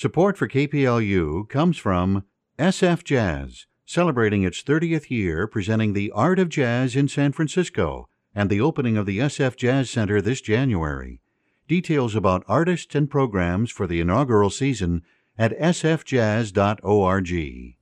Support for KPLU comes from SF Jazz, celebrating its 30th year presenting the art of jazz in San Francisco, and the opening of the SF Jazz Center this January. Details about artists and programs for the inaugural season at sfjazz.org.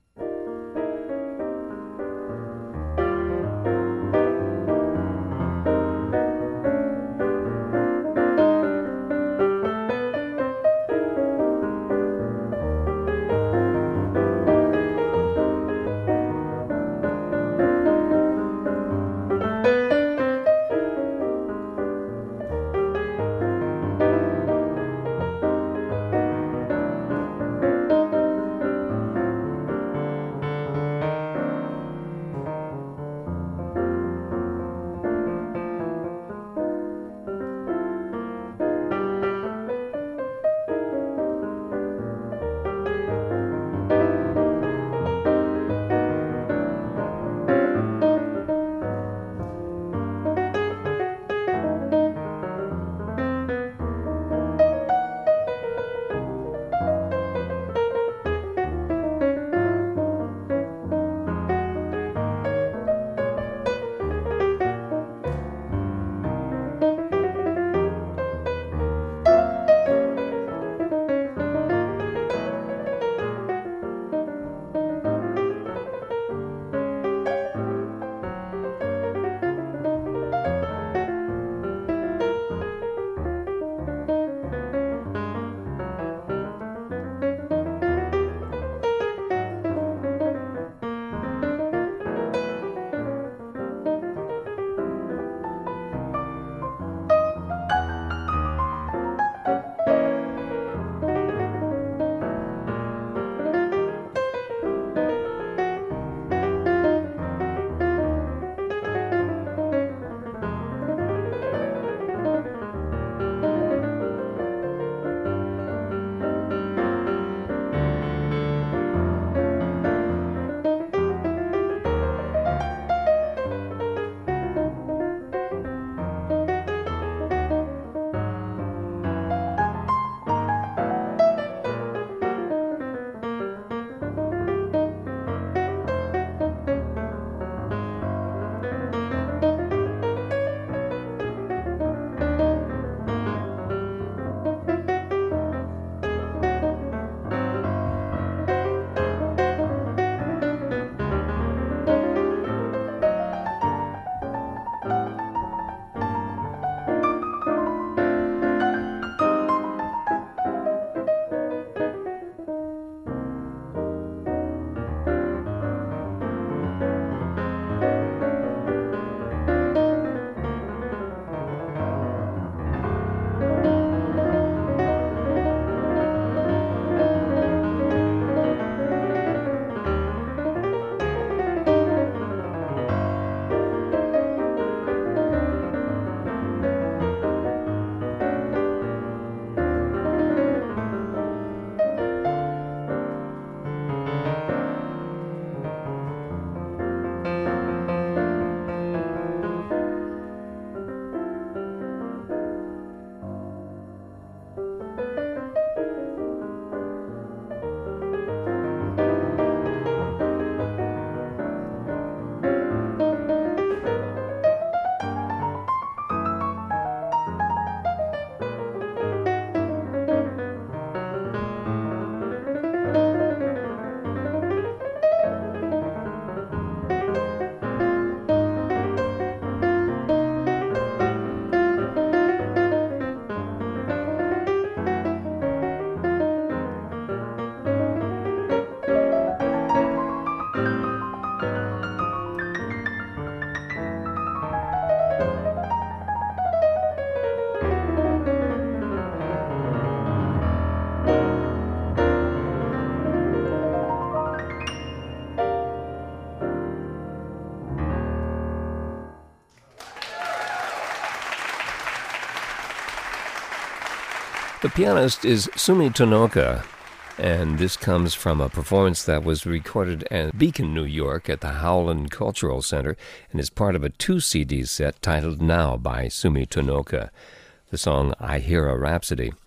The pianist is Sumi Tonoka, and this comes from a performance that was recorded at Beacon, New York at the Howland Cultural Center and is part of a 2-CD set titled Now by Sumi Tonoka, the song I Hear a Rhapsody.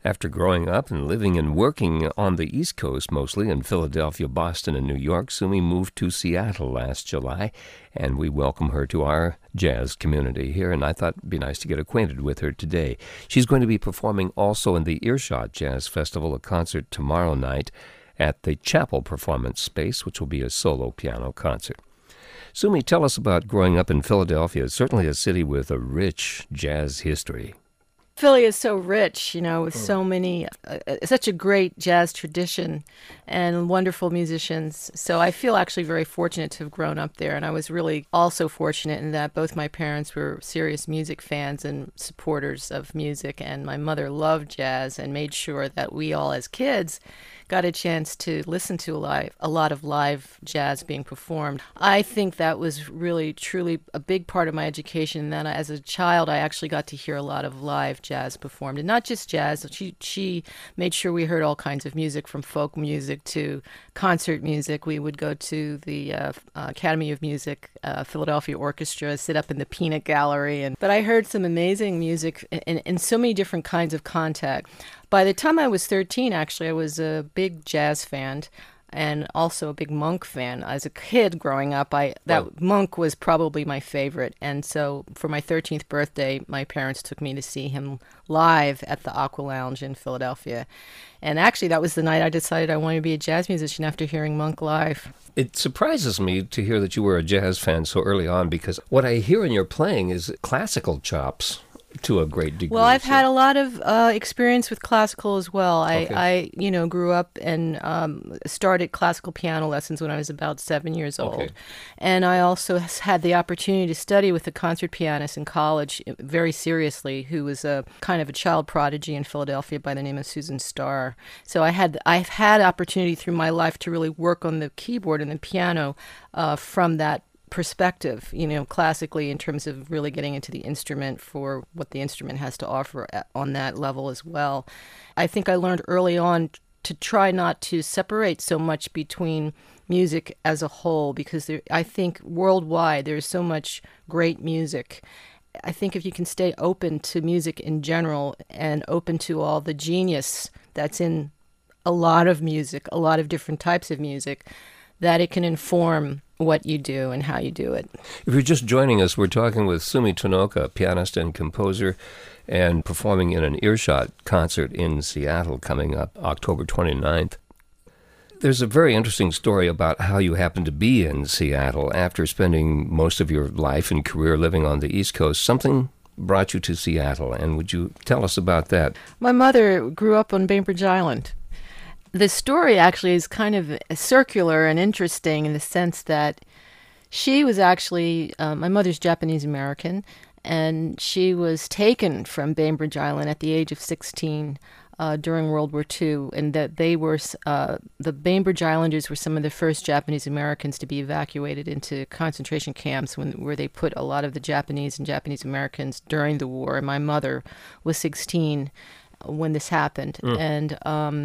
After growing up and living and working on the East Coast, mostly in Philadelphia, Boston, and New York, Sumi moved to Seattle last July, and we welcome her to our jazz community here, and I thought it'd be nice to get acquainted with her today. She's going to be performing also in the Earshot Jazz Festival, a concert tomorrow night at the Chapel Performance Space, which will be a solo piano concert. Sumi, tell us about growing up in Philadelphia. It's certainly a city with a rich jazz history. Philly is so rich, with so many, such a great jazz tradition and wonderful musicians. So I feel actually very fortunate to have grown up there. And I was really also fortunate in that both my parents were serious music fans and supporters of music. And my mother loved jazz and made sure that we all as kids got a chance to listen to a lot of live jazz being performed. I think that was really, truly a big part of my education. And then as a child, I actually got to hear a lot of live jazz performed. And not just jazz. She made sure we heard all kinds of music, from folk music to concert music. We would go to the Academy of Music, Philadelphia Orchestra, sit up in the Peanut Gallery. But I heard some amazing music in so many different kinds of contact. By the time I was 13, actually, I was a big jazz fan and also a big Monk fan. As a kid growing up, Monk was probably my favorite. And so for my 13th birthday, my parents took me to see him live at the Aqua Lounge in Philadelphia. And actually, that was the night I decided I wanted to be a jazz musician after hearing Monk live. It surprises me to hear that you were a jazz fan so early on, because what I hear in your playing is classical chops to a great degree. Well, I've had a lot of experience with classical as well. I grew up and started classical piano lessons when I was about 7 years old. Okay. And I also had the opportunity to study with a concert pianist in college very seriously, who was a kind of a child prodigy in Philadelphia by the name of Susan Starr. So I've had opportunity through my life to really work on the keyboard and the piano from that perspective, classically, in terms of really getting into the instrument for what the instrument has to offer on that level as well. I think I learned early on to try not to separate so much between music as a whole, because I think worldwide there's so much great music. I think if you can stay open to music in general and open to all the genius that's in a lot of music, a lot of different types of music, that it can inform what you do and how you do it. If you're just joining us, we're talking with Sumi Tonoka, pianist and composer, and performing in an Earshot concert in Seattle coming up October 29th. There's a very interesting story about how you happened to be in Seattle after spending most of your life and career living on the East Coast. Something brought you to Seattle, and would you tell us about that? My mother grew up on Bainbridge Island. The story actually is kind of circular and interesting in the sense that she was actually, my mother's Japanese American, and she was taken from Bainbridge Island at the age of 16 during World War II, and that they were, the Bainbridge Islanders were some of the first Japanese Americans to be evacuated into concentration camps where they put a lot of the Japanese and Japanese Americans during the war, and my mother was 16 when this happened. And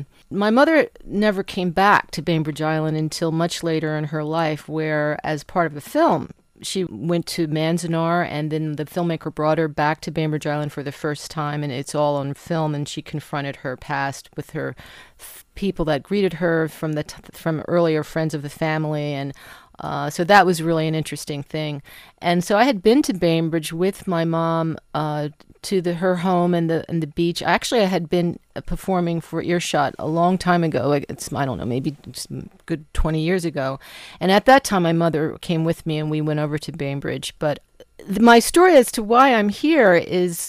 my mother never came back to Bainbridge Island until much later in her life, where, as part of a film, she went to Manzanar, and then the filmmaker brought her back to Bainbridge Island for the first time, and it's all on film, and she confronted her past with her people that greeted her from earlier friends of the family, and so that was really an interesting thing. And so I had been to Bainbridge with my mom to her home and the beach. Actually, I had been performing for Earshot a long time ago. I don't know, maybe just a good 20 years ago. And at that time, my mother came with me, and we went over to Bainbridge. But my story as to why I'm here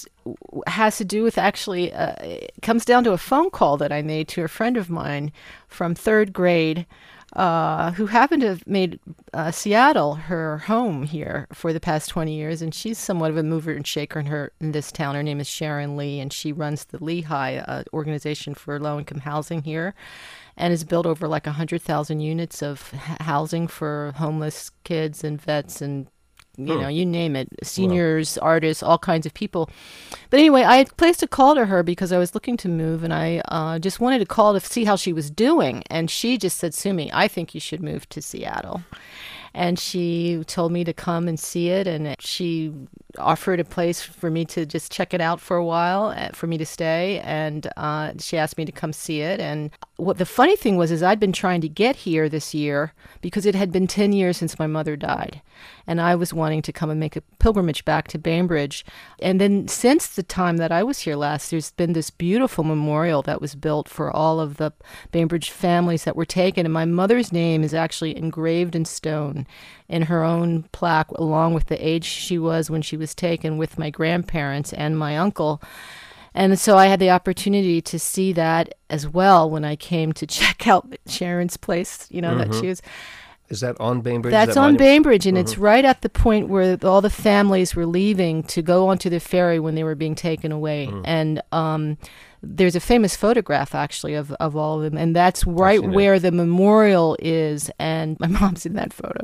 has to do with actually, it comes down to a phone call that I made to a friend of mine from third grade, who happened to have made Seattle her home here for the past 20 years. And she's somewhat of a mover and shaker in this town. Her name is Sharon Lee, and she runs the Lehigh organization for low-income housing here, and has built over like 100,000 units of housing for homeless kids and vets and you name it, seniors, artists, all kinds of people. But anyway, I had placed a call to her because I was looking to move, and I just wanted to call to see how she was doing. And she just said, Sumi, I think you should move to Seattle. And she told me to come and see it, and she offered a place for me to just check it out for a while, for me to stay, and she asked me to come see it. And what the funny thing was is I'd been trying to get here this year because it had been 10 years since my mother died, and I was wanting to come and make a pilgrimage back to Bainbridge. And then since the time that I was here last, there's been this beautiful memorial that was built for all of the Bainbridge families that were taken, and my mother's name is actually engraved in stone in her own plaque, along with the age she was when she was taken, with my grandparents and my uncle. And so I had the opportunity to see that as well when I came to check out Sharon's place, that she was. Is that on Bainbridge? That's on Bainbridge, and it's right at the point where all the families were leaving to go onto the ferry when they were being taken away. And there's a famous photograph, actually, of all of them, and that's right where the memorial is, and my mom's in that photo.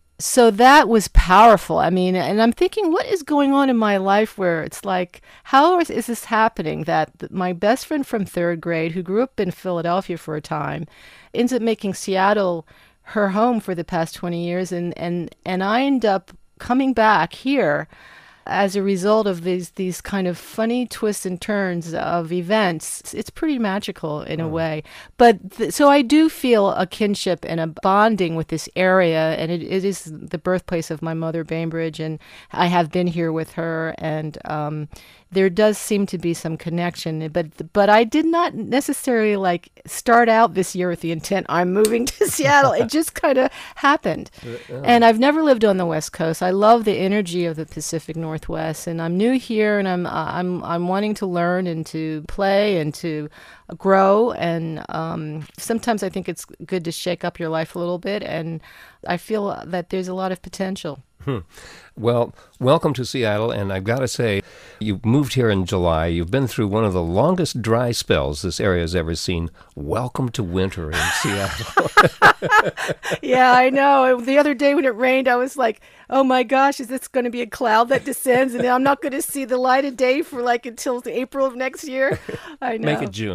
So that was powerful. I mean, and I'm thinking, what is going on in my life where it's like, how is this happening that my best friend from third grade, who grew up in Philadelphia for a time, ends up making Seattle her home for the past 20 years, and I end up coming back here as a result of these kind of funny twists and turns of events. It's pretty magical in a way. But so I do feel a kinship and a bonding with this area, and it is the birthplace of my mother, Bainbridge, and I have been here with her, and there does seem to be some connection, but I did not necessarily start out this year with the intent I'm moving to Seattle. It just kind of happened. And I've never lived on the West Coast. I love the energy of the Pacific Northwest, and I'm new here, and I'm wanting to learn and to play and to grow, and sometimes I think it's good to shake up your life a little bit, and I feel that there's a lot of potential. Well, welcome to Seattle, and I've got to say, you moved here in July. You've been through one of the longest dry spells this area has ever seen. Welcome to winter in Seattle. Yeah, I know. The other day when it rained, I was like, oh my gosh, is this going to be a cloud that descends, and I'm not going to see the light of day for until April of next year? I know. Make it June.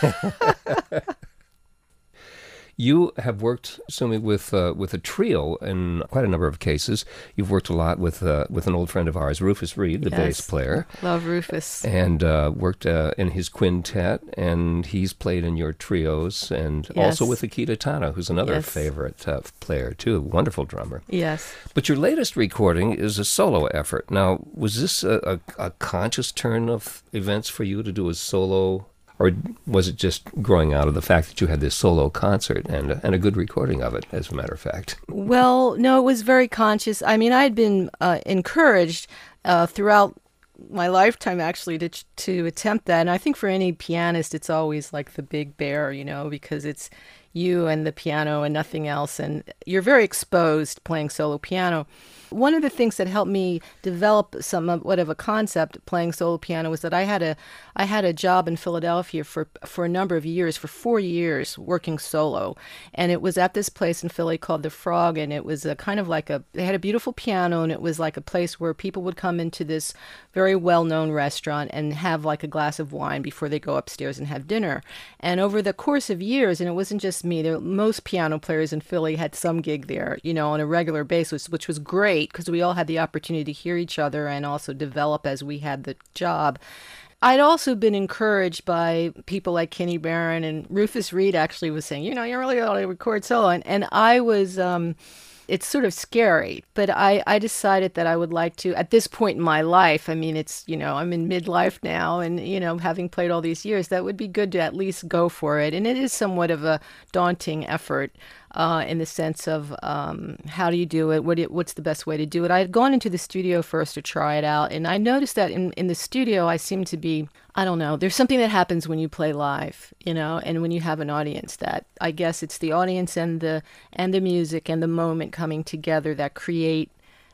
You have worked, Sumi, with a trio in quite a number of cases. You've worked a lot with an old friend of ours, Rufus Reid, the bass player. Love Rufus. And worked in his quintet, and he's played in your trios, and also with Akita Tana, who's another favorite player, too, a wonderful drummer. Yes. But your latest recording is a solo effort. Now, was this a conscious turn of events for you to do a solo, or was it just growing out of the fact that you had this solo concert and a good recording of it, as a matter of fact? Well, no, it was very conscious. I mean, I had been encouraged throughout my lifetime, actually, to attempt that. And I think for any pianist, it's always like the big bear, because it's you and the piano and nothing else. And you're very exposed playing solo piano. One of the things that helped me develop somewhat of a concept playing solo piano was that I had a job in Philadelphia for a number of years, for 4 years, working solo. And it was at this place in Philly called The Frog, and it was a kind of they had a beautiful piano, and it was like a place where people would come into this very well-known restaurant and have like a glass of wine before they go upstairs and have dinner. And over the course of years, and it wasn't just me, most piano players in Philly had some gig there, on a regular basis, which was great, because we all had the opportunity to hear each other and also develop as we had the job. I'd also been encouraged by people like Kenny Barron, and Rufus Reid actually was saying, you really ought to record solo. And I was, it's sort of scary, but I decided that I would like to, at this point in my life, I mean, it's, I'm in midlife now, and, having played all these years, that would be good to at least go for it. And it is somewhat of a daunting effort. In the sense of how do you do it? What's the best way to do it? I had gone into the studio first to try it out, and I noticed that in the studio I seem to be, I don't know, there's something that happens when you play live, and when you have an audience, that I guess it's the audience and the music and the moment coming together that create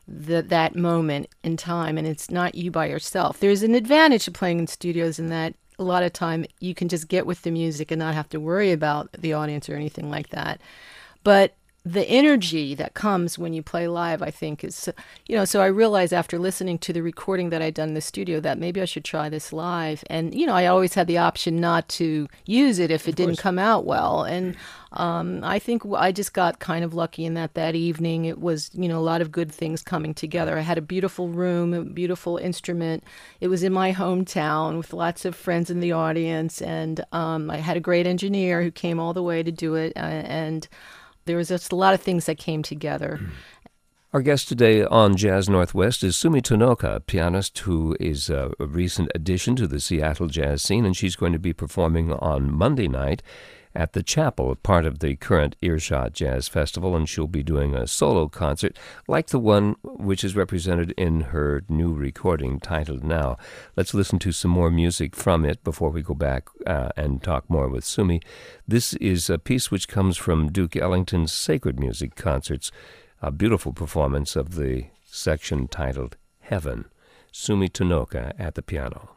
that moment in time, and it's not you by yourself. There's an advantage to playing in studios in that a lot of time you can just get with the music and not have to worry about the audience or anything like that. But the energy that comes when you play live, I think is, so I realized after listening to the recording that I'd done in the studio that maybe I should try this live. And, I always had the option not to use it if it didn't come out well. And I think I just got kind of lucky in that evening it was, a lot of good things coming together. I had a beautiful room, a beautiful instrument. It was in my hometown with lots of friends in the audience. And I had a great engineer who came all the way to do it. And there was just a lot of things that came together. Our guest today on Jazz Northwest is Sumi Tonoka, a pianist who is a recent addition to the Seattle jazz scene, and she's going to be performing on Monday night at the Chapel, part of the current Earshot Jazz Festival, and she'll be doing a solo concert like the one which is represented in her new recording titled Now. Let's listen to some more music from it before we go back and talk more with Sumi. This is a piece which comes from Duke Ellington's Sacred Music Concerts, a beautiful performance of the section titled Heaven. Sumi Tonoka at the piano.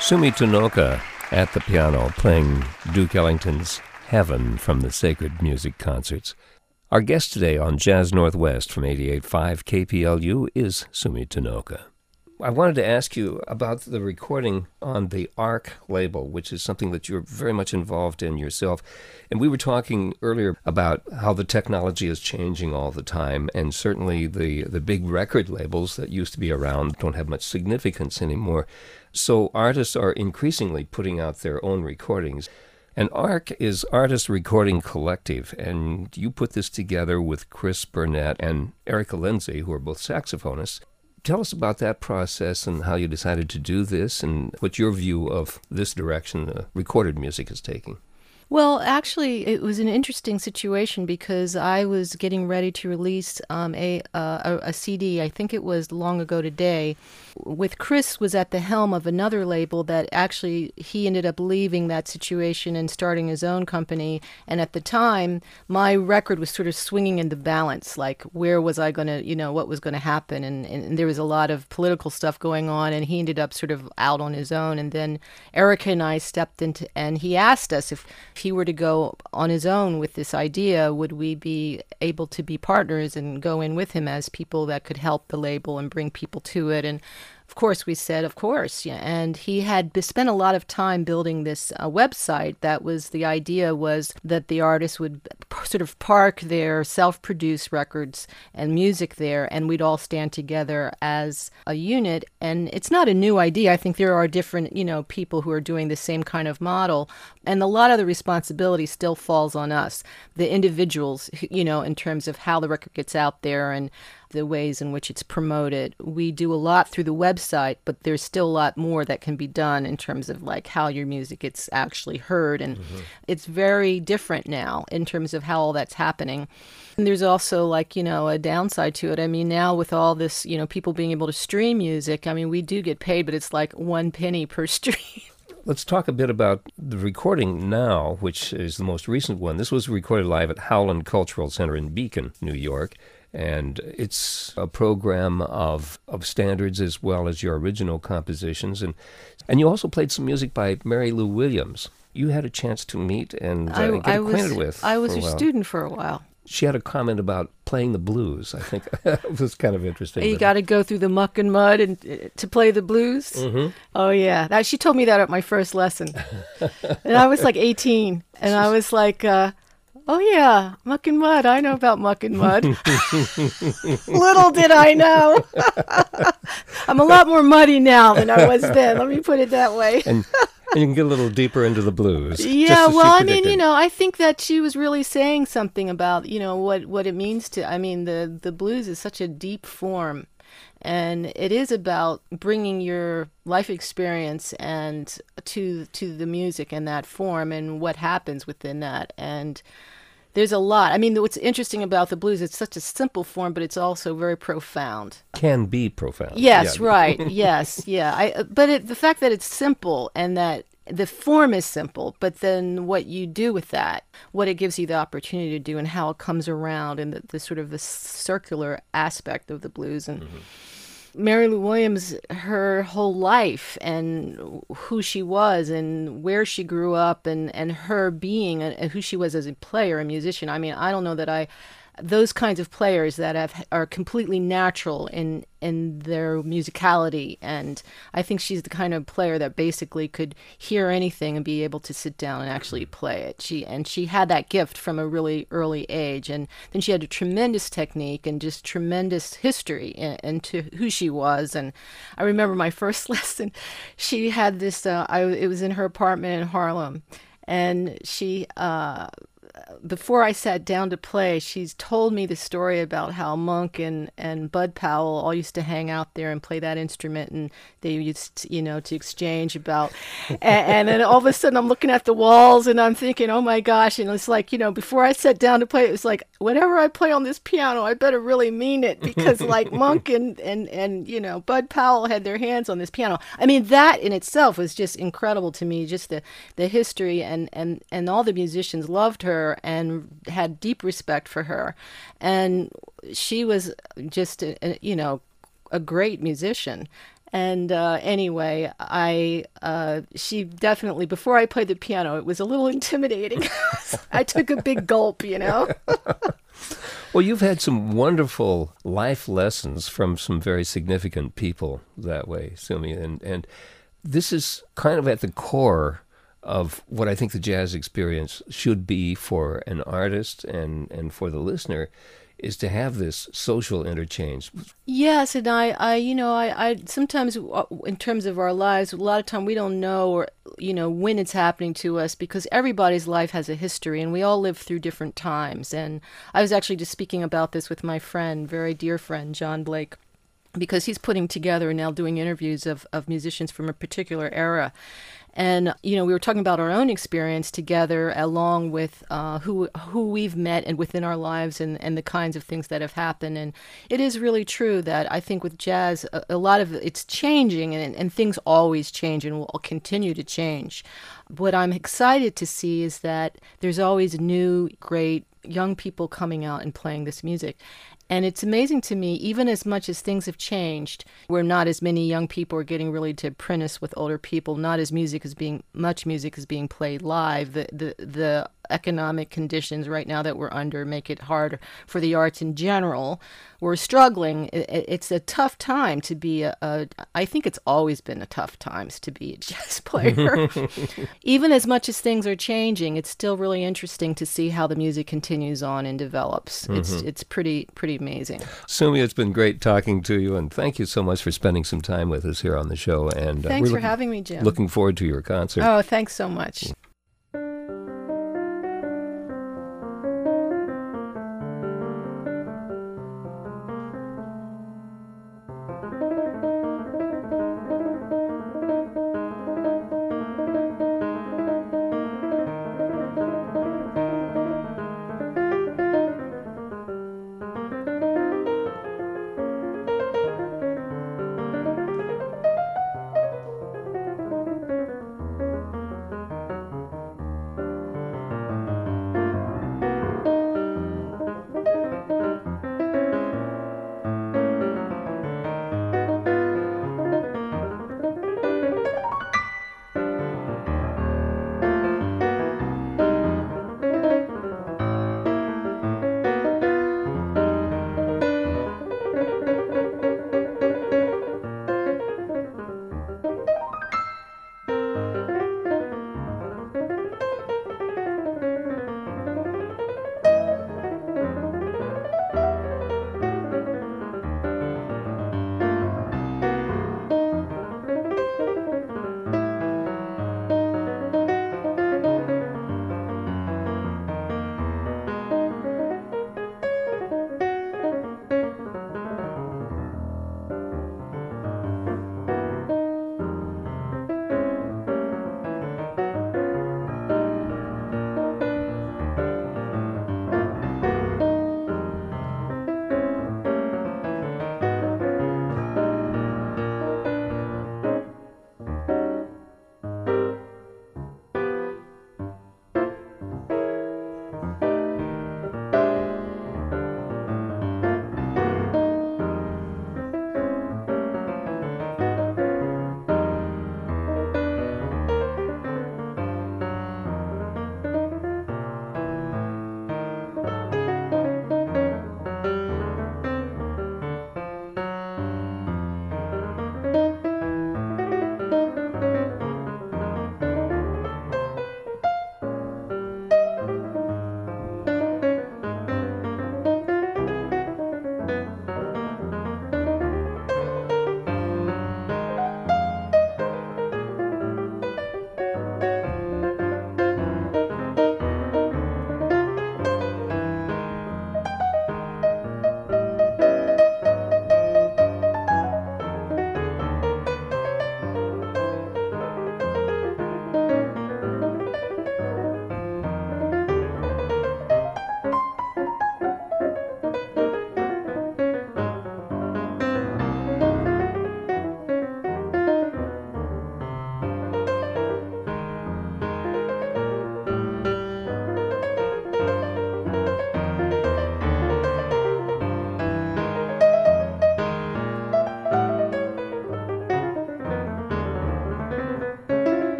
Sumi Tonoka at the piano playing Duke Ellington's Heaven from the Sacred Music Concerts. Our guest today on Jazz Northwest from 88.5 KPLU is Sumi Tonoka. I wanted to ask you about the recording on the ARC label, which is something that you're very much involved in yourself. And we were talking earlier about how the technology is changing all the time, and certainly the big record labels that used to be around don't have much significance anymore. So artists are increasingly putting out their own recordings. And ARC is Artist Recording Collective, and you put this together with Chris Burnett and Erica Lindsay, who are both saxophonists. Tell us about that process and how you decided to do this and what your view of this direction recorded music is taking. Well, actually, it was an interesting situation because I was getting ready to release a CD. I think it was Long Ago Today. With Chris was at the helm of another label that actually he ended up leaving that situation and starting his own company. And at the time, my record was sort of swinging in the balance, like where was I going to, what was going to happen? And there was a lot of political stuff going on, and he ended up sort of out on his own. And then Erica and I stepped into, and he asked us if he were to go on his own with this idea, would we be able to be partners and go in with him as people that could help the label and bring people to it? And of course, we said, of course. Yeah. And he had spent a lot of time building this website. That was the idea, was that the artists would sort of park their self-produced records and music there, and we'd all stand together as a unit. And it's not a new idea. I think there are different, people who are doing the same kind of model. And a lot of the responsibility still falls on us, the individuals, in terms of how the record gets out there and the ways in which it's promoted. We do a lot through the website, but there's still a lot more that can be done in terms of like how your music gets actually heard. And it's very different now in terms of how all that's happening. And there's also a downside to it. I mean, now with all this, people being able to stream music, I mean, we do get paid, but it's like 1 penny per stream. Let's talk a bit about the recording now, which is the most recent one. This was recorded live at Howland Cultural Center in Beacon, New York. And it's a program of standards as well as your original compositions. And you also played some music by Mary Lou Williams. You had a chance to meet and get acquainted with. I was her student for a while. She had a comment about playing the blues. I think it was kind of interesting. You got to go through the muck and mud and to play the blues. Mm-hmm. Oh yeah, she told me that at my first lesson, and I was like 18, and I was like, "Oh yeah, muck and mud. I know about muck and mud." Little did I know. I'm a lot more muddy now than I was then. Let me put it that way. And you can get a little deeper into the blues. Yeah, well, I mean, I think that she was really saying something about, what it means to, I mean, the blues is such a deep form, and it is about bringing your life experience and to the music in that form and what happens within that. And there's a lot. I mean, what's interesting about the blues, it's such a simple form, but it's also very profound. Can be profound. Yes, yeah. Right. Yes, yeah. But the fact that it's simple and that the form is simple, but then what you do with that, what it gives you the opportunity to do and how it comes around and the sort of the circular aspect of the blues. And Mary Lou Williams, her whole life and who she was and where she grew up and her being and who she was as a player, a musician. I mean, I don't know that those kinds of players that are completely natural in their musicality, and I think she's the kind of player that basically could hear anything and be able to sit down and actually play it. She had that gift from a really early age, and then she had a tremendous technique and just tremendous history into who she was. And I remember my first lesson, she had this. It was in her apartment in Harlem, and she. Before I sat down to play, she's told me the story about how Monk and Bud Powell all used to hang out there and play that instrument, and they used, to exchange about, and then all of a sudden I'm looking at the walls and I'm thinking, oh my gosh, and it's like, before I sat down to play, it was like, whatever I play on this piano, I better really mean it, because like Monk and Bud Powell had their hands on this piano. I mean, that in itself was just incredible to me, just the history, and all the musicians loved her and had deep respect for her, and she was just a great musician. And anyway, she definitely, before I played the piano, it was a little intimidating. I took a big gulp, you know. Well, you've had some wonderful life lessons from some very significant people that way, Sumi, and this is kind of at the core of what I think the jazz experience should be for an artist and for the listener, is to have this social interchange. Yes, and I sometimes in terms of our lives, a lot of time we don't know or when it's happening to us, because everybody's life has a history and we all live through different times. And I was actually just speaking about this with my friend, very dear friend, John Blake, because he's putting together and now doing interviews of musicians from a particular era. And, we were talking about our own experience together, along with who we've met and within our lives, and the kinds of things that have happened. And it is really true that I think with jazz, a lot of it's changing, and things always change and will continue to change. What I'm excited to see is that there's always new, great young people coming out and playing this music. And it's amazing to me, even as much as things have changed, where not as many young people are getting really to apprentice with older people, not as much music is being played live. The economic conditions right now that we're under make it hard for the arts in general. We're struggling. It's a tough time to be I think it's always been a tough time to be a jazz player. Even as much as things are changing, it's still really interesting to see how the music continues on and develops. Mm-hmm. It's pretty amazing. Sumi, it's been great talking to you, and thank you so much for spending some time with us here on the show. And thanks for having me, Jim. Looking forward to your concert. Oh, thanks so much.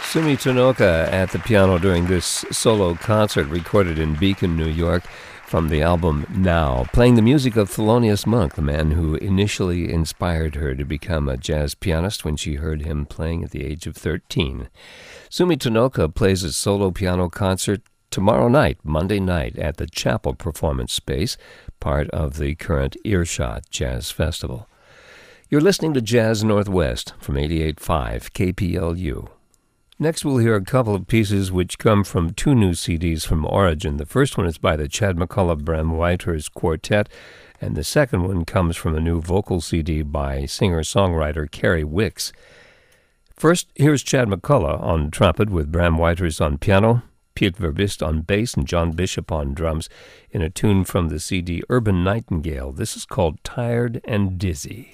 Sumi Tonoka at the piano during this solo concert recorded in Beacon, New York, from the album Now, playing the music of Thelonious Monk, the man who initially inspired her to become a jazz pianist when she heard him playing at the age of 13. Sumi Tonoka plays a solo piano concert tomorrow night, Monday night, at the Chapel Performance Space, part of the current Earshot Jazz Festival. You're listening to Jazz Northwest from 88.5 KPLU. Next, we'll hear a couple of pieces which come from two new CDs from Origin. The first one is by the Chad McCullough Bram Whitehurst Quartet, and the second one comes from a new vocal CD by singer-songwriter Kerry Wicks. First, here's Chad McCullough on trumpet with Bram Whitehurst on piano, Piet Verbist on bass, and John Bishop on drums in a tune from the CD Urban Nightingale. This is called Tired and Dizzy.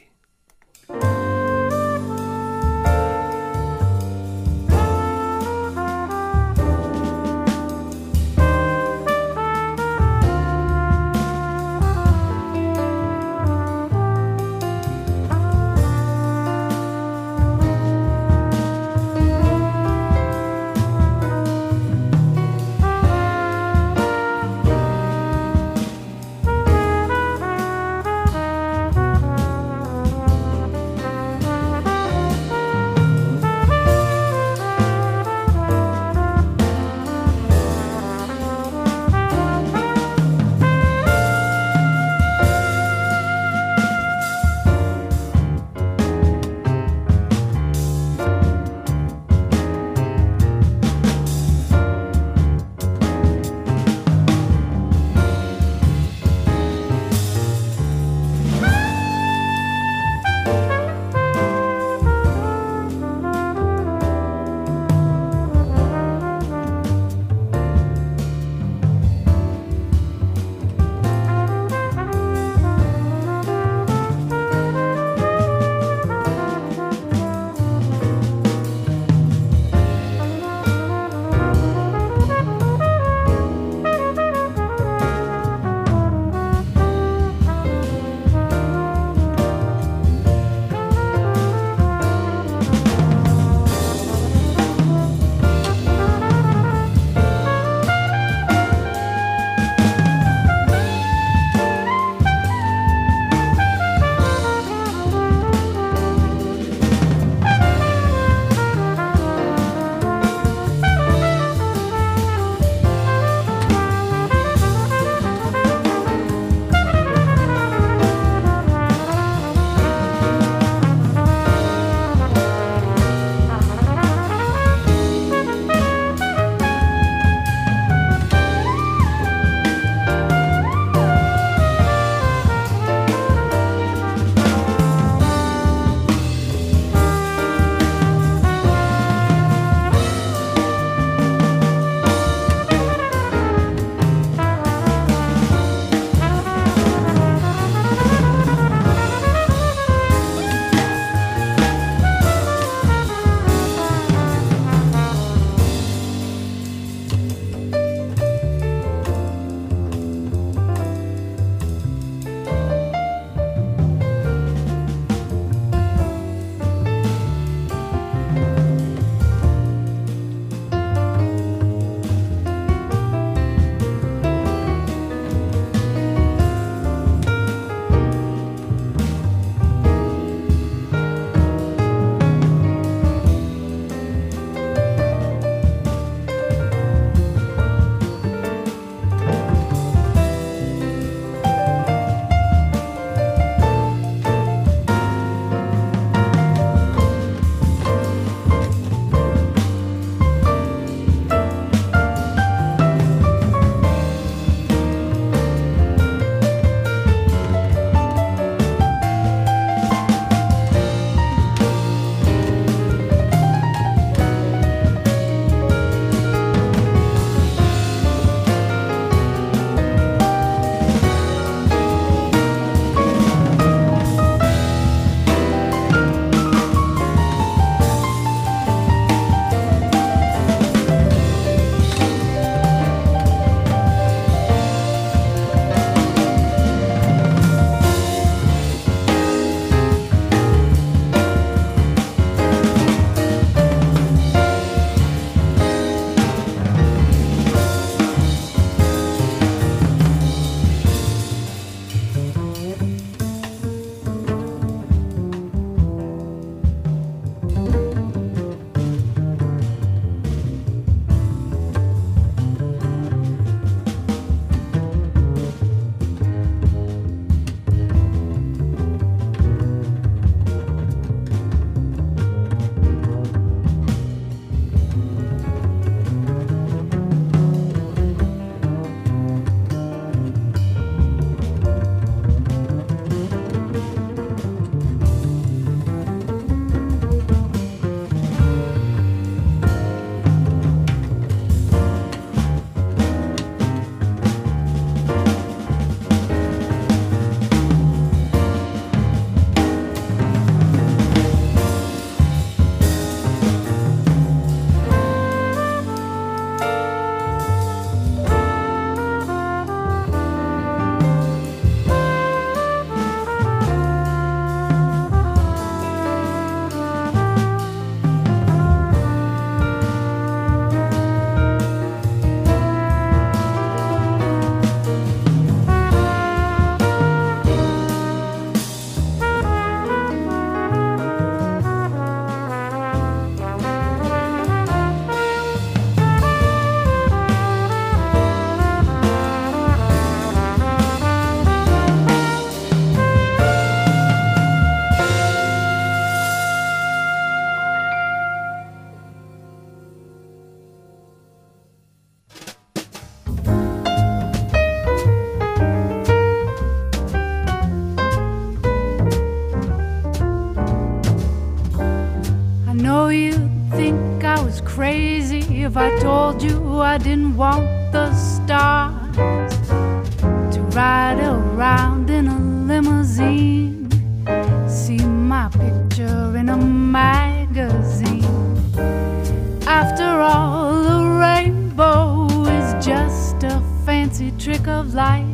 crazy if I told you I didn't want the stars to ride around in a limousine, see my picture in a magazine. After all, the rainbow is just a fancy trick of light,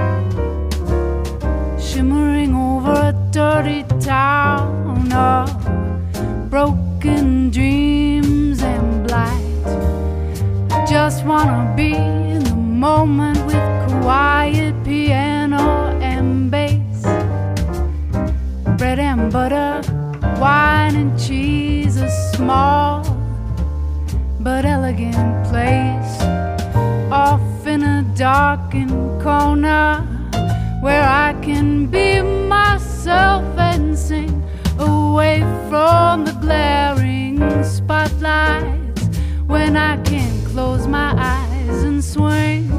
shimmering over a dirty town of broken dreams and blight. I just wanna be in the moment with quiet piano and bass, bread and butter, wine and cheese, a small but elegant place off in a darkened corner where I can be myself and sing away from the glaring spotlights, when I can close my eyes and swing.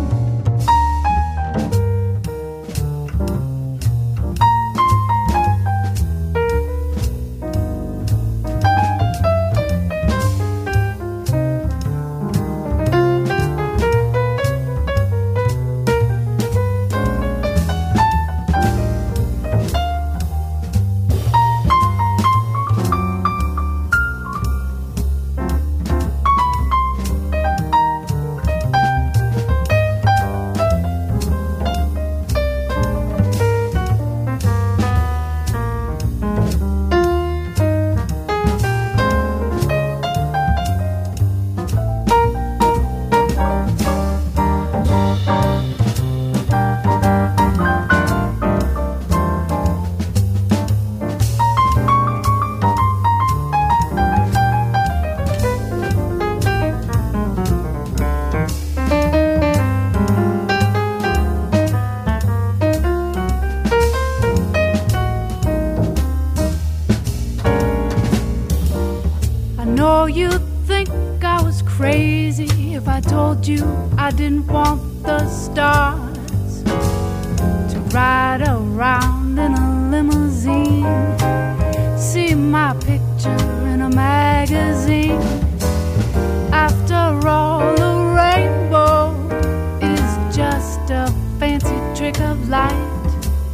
I didn't want the stars to ride around in a limousine, see my picture in a magazine. After all, the rainbow is just a fancy trick of light,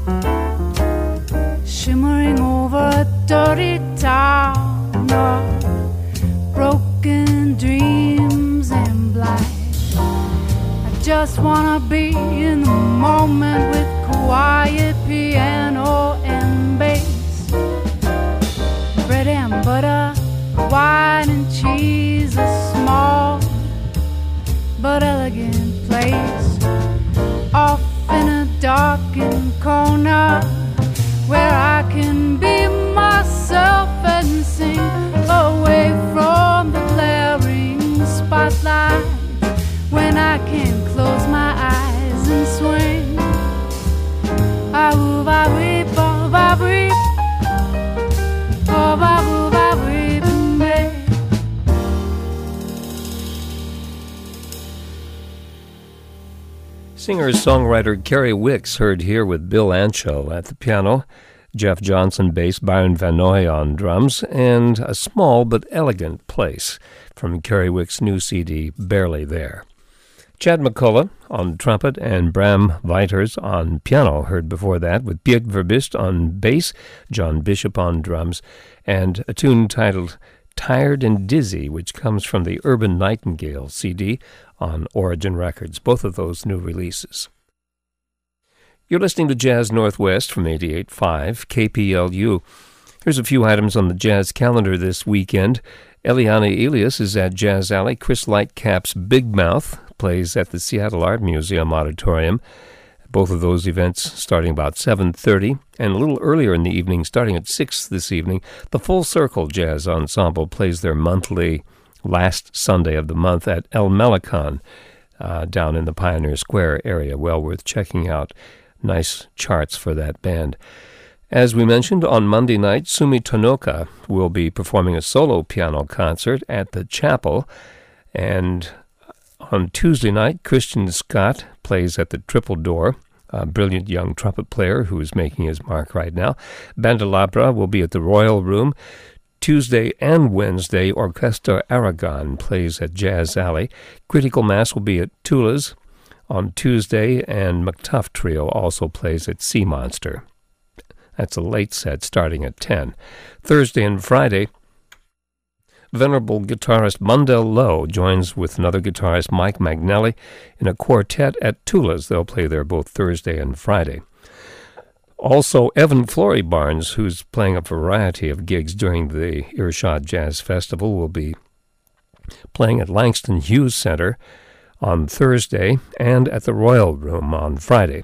shimmering over a dirty town of broken dreams and blight. Just wanna be in the moment with quiet piano and bass, bread and butter, wine and cheese, a small but elegant place off in a darkened corner where I can be myself and sing away from the glaring spotlight, when I can close my eyes and swing. Singer-songwriter Kerry Wicks heard here with Bill Ancho at the piano, Jeff Johnson bass, Byron Van Noy on drums, and A Small But Elegant Place from Kerry Wicks' new CD, Barely There. Chad McCullough on trumpet and Bram Weiters on piano heard before that, with Piet Verbist on bass, John Bishop on drums, and a tune titled Tired and Dizzy, which comes from the Urban Nightingale CD on Origin Records, both of those new releases. You're listening to Jazz Northwest from 88.5 KPLU. Here's a few items on the jazz calendar this weekend. Eliana Elias is at Jazz Alley. Chris Lightcap's Big Mouth plays at the Seattle Art Museum Auditorium. Both of those events starting about 7:30, and a little earlier in the evening, starting at 6 this evening, the Full Circle Jazz Ensemble plays their monthly last Sunday of the month at El Melicon down in the Pioneer Square area. Well worth checking out. Nice charts for that band. As we mentioned, on Monday night, Sumi Tonoka will be performing a solo piano concert at the Chapel, and on Tuesday night, Christian Scott plays at the Triple Door, a brilliant young trumpet player who is making his mark right now. Bandelabra will be at the Royal Room. Tuesday and Wednesday, Orquesta Aragon plays at Jazz Alley. Critical Mass will be at Tula's on Tuesday, and McTuff Trio also plays at Sea Monster. That's a late set starting at 10. Thursday and Friday, venerable guitarist Mundell Lowe joins with another guitarist, Mike Magnelli, in a quartet at Tula's. They'll play there both Thursday and Friday. Also, Evan Flory Barnes, who's playing a variety of gigs during the Earshot Jazz Festival, will be playing at Langston Hughes Center on Thursday and at the Royal Room on Friday.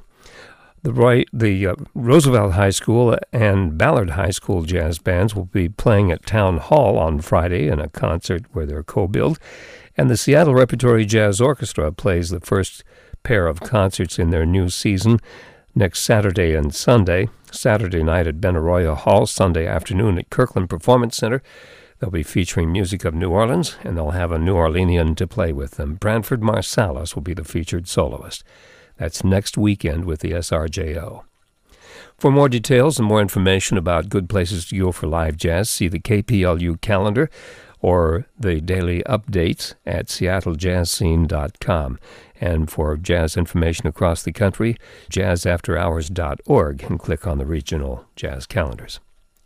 The Roosevelt High School and Ballard High School jazz bands will be playing at Town Hall on Friday in a concert where they're co-billed, and the Seattle Repertory Jazz Orchestra plays the first pair of concerts in their new season next Saturday and Sunday. Saturday night at Benaroya Hall, Sunday afternoon at Kirkland Performance Center. They'll be featuring music of New Orleans, and they'll have a New Orleanian to play with them. Branford Marsalis will be the featured soloist. That's next weekend with the SRJO. For more details and more information about good places to go for live jazz, see the KPLU calendar or the daily updates at seattlejazzscene.com. And for jazz information across the country, jazzafterhours.org, and click on the regional jazz calendars.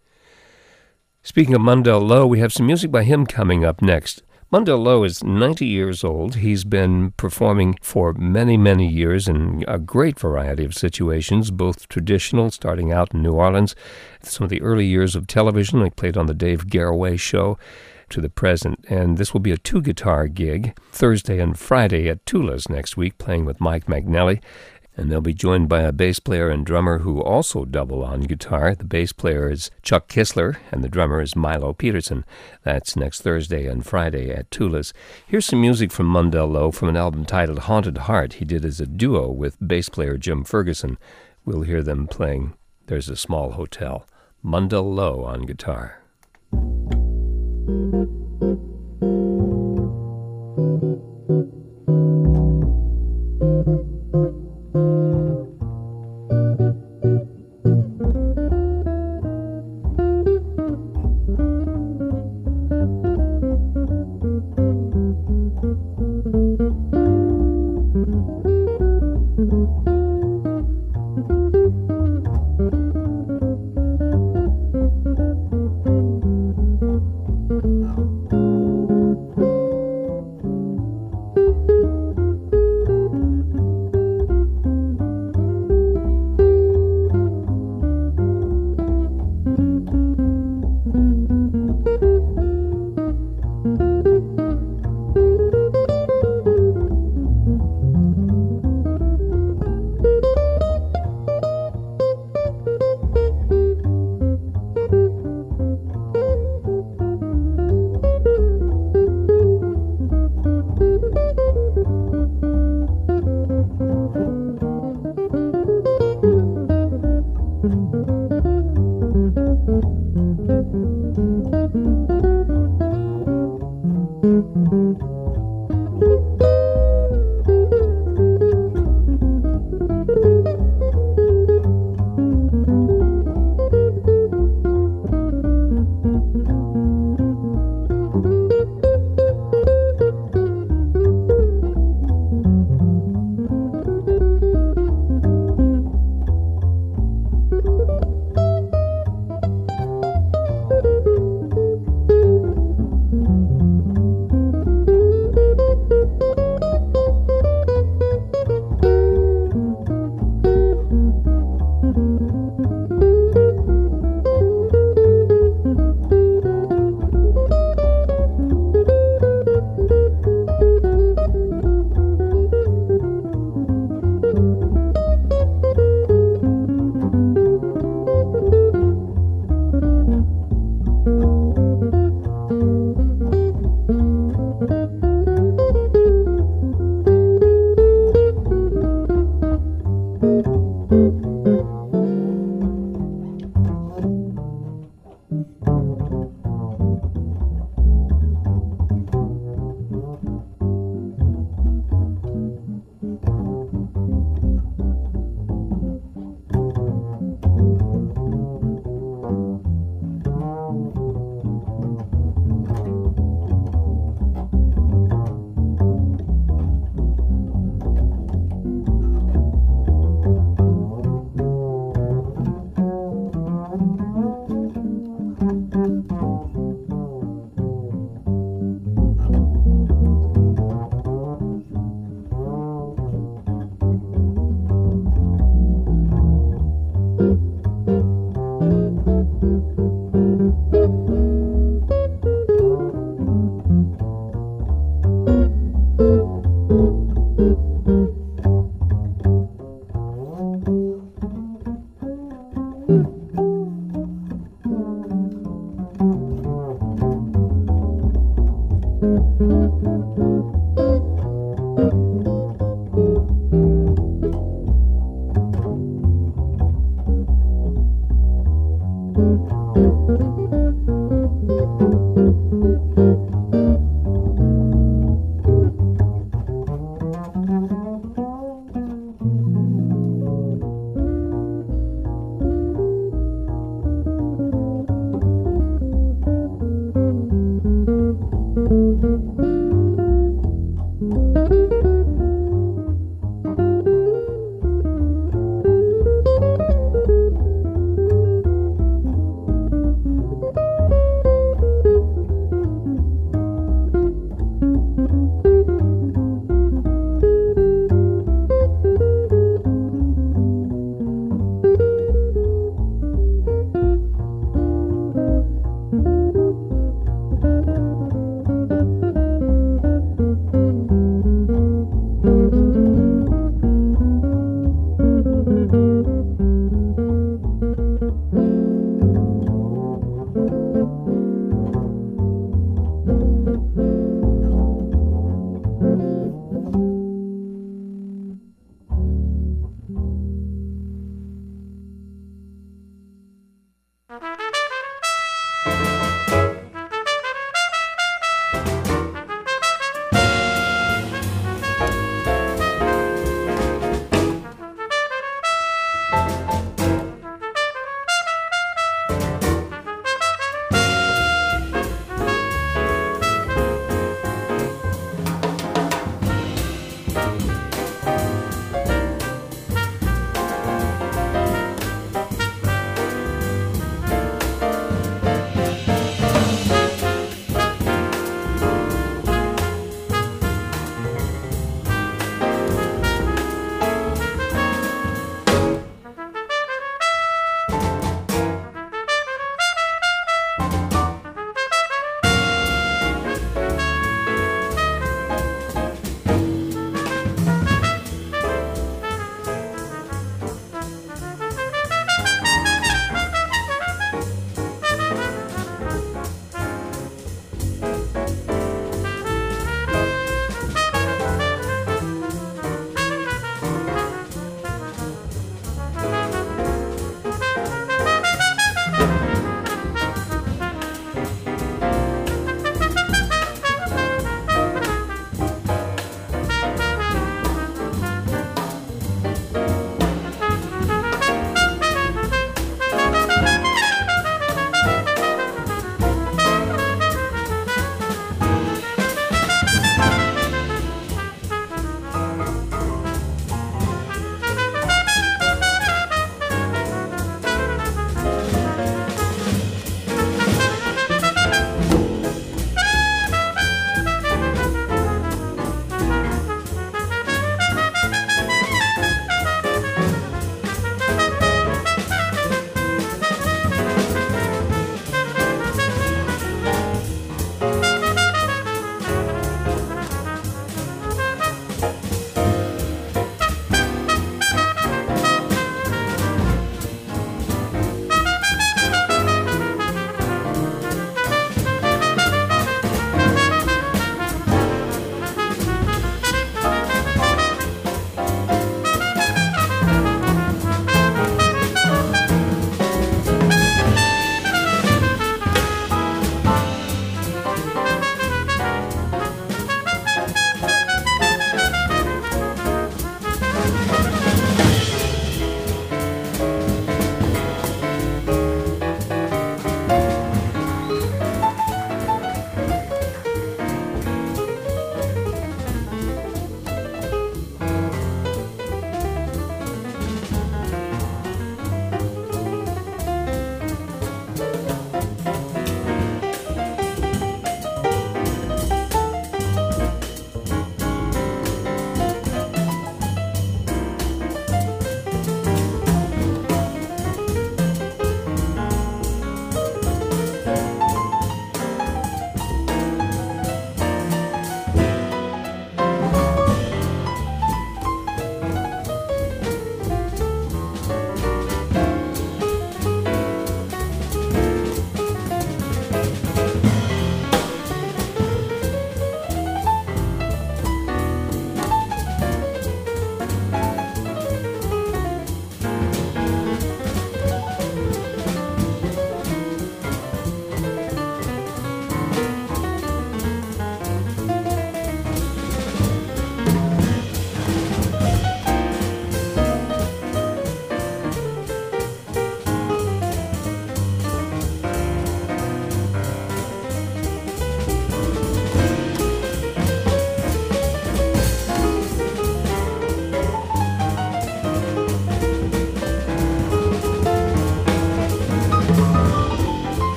Speaking of Mundell Lowe, we have some music by him coming up next. Mundell Lowe is 90 years old. He's been performing for many, many years in a great variety of situations, both traditional, starting out in New Orleans, some of the early years of television. He played on the Dave Garroway Show, to the present. And this will be a two-guitar gig, Thursday and Friday at Tula's next week, playing with Mike Magnelli. And they'll be joined by a bass player and drummer who also double on guitar. The bass player is Chuck Kissler, and the drummer is Milo Peterson. That's next Thursday and Friday at Tula's. Here's some music from Mundell Lowe from an album titled Haunted Heart. He did as a duo with bass player Jim Ferguson. We'll hear them playing There's a Small Hotel. Mundell Lowe on guitar.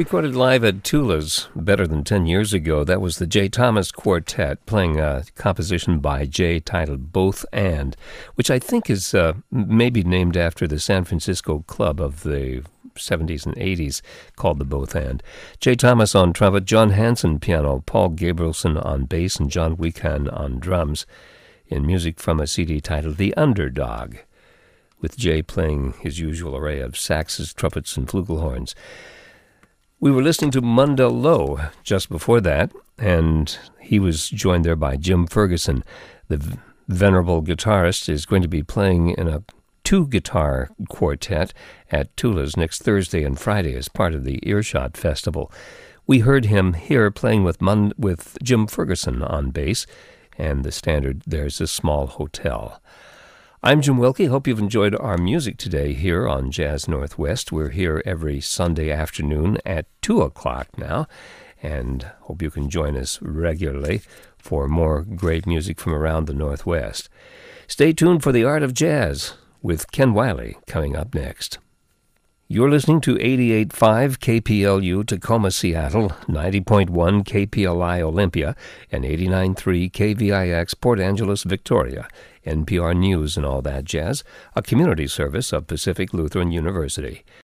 Recorded live at Tula's better than 10 years ago. That was the J. Thomas Quartet playing a composition by Jay titled Both And, which I think is maybe named after the San Francisco club of the 70s and 80s called the Both And. J. Thomas on trumpet, John Hanson piano, Paul Gabrielson on bass, and John Weekhan on drums, in music from a CD titled The Underdog, with Jay playing his usual array of saxes, trumpets, and flugelhorns. We were listening to Munda Lowe just before that, and he was joined there by Jim Ferguson. The venerable guitarist is going to be playing in a two-guitar quartet at Tula's next Thursday and Friday as part of the Earshot Festival. We heard him here playing with Jim Ferguson on bass, and the standard, There's a Small Hotel. I'm Jim Wilkie. Hope you've enjoyed our music today here on Jazz Northwest. We're here every Sunday afternoon at 2 o'clock now, and hope you can join us regularly for more great music from around the Northwest. Stay tuned for The Art of Jazz with Ken Wiley coming up next. You're listening to 88.5 KPLU Tacoma, Seattle, 90.1 KPLI Olympia, and 89.3 KVIX Port Angeles, Victoria, NPR News and all that jazz, a community service of Pacific Lutheran University.